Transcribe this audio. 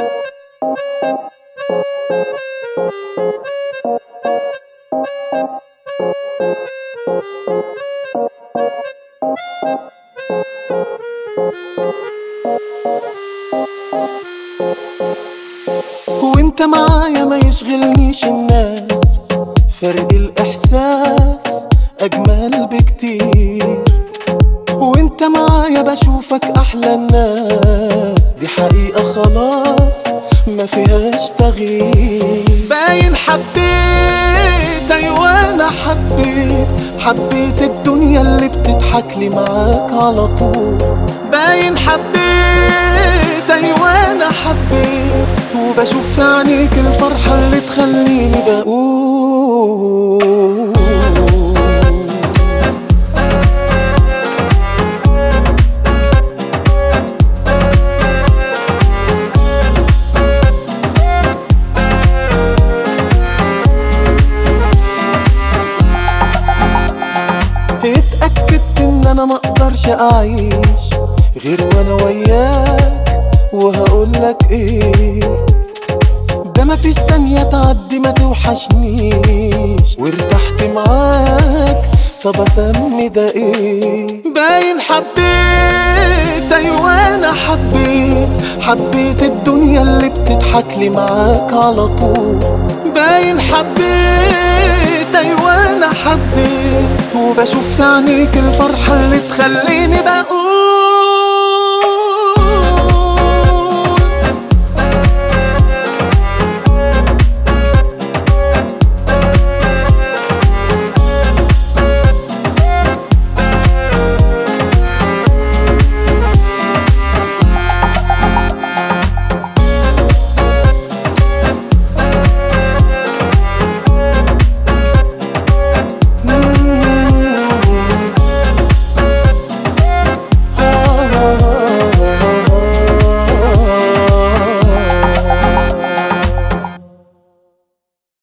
وانت معايا ما يشغلنيش الناس، فرق الإحساس أجمل بكتير. وانت معايا بشوفك أحلى الناس، دي حقيقة خلاص ما فيهاش تغيير. باين حبيت، أيوة أنا حبيت الدنيا اللي بتضحك لي معاك على طول. باين حبيت، أيوة أنا وبشوف في عينيك الفرحة اللي تخليني بقول. اتأكدت ان انا مقدرش اعيش غير وانا وياك، وهقولك ايه، ده مفيش ثانية تعدي ما توحشنيش، وارتحت معاك طب اسمي ده ايه. باين حبيت، ايوه انا حبيت الدنيا اللي بتضحك لي معاك على طول. باين حبيت، ايوه انا وبشوف في عينيك الفرحة اللي تخليني بقول.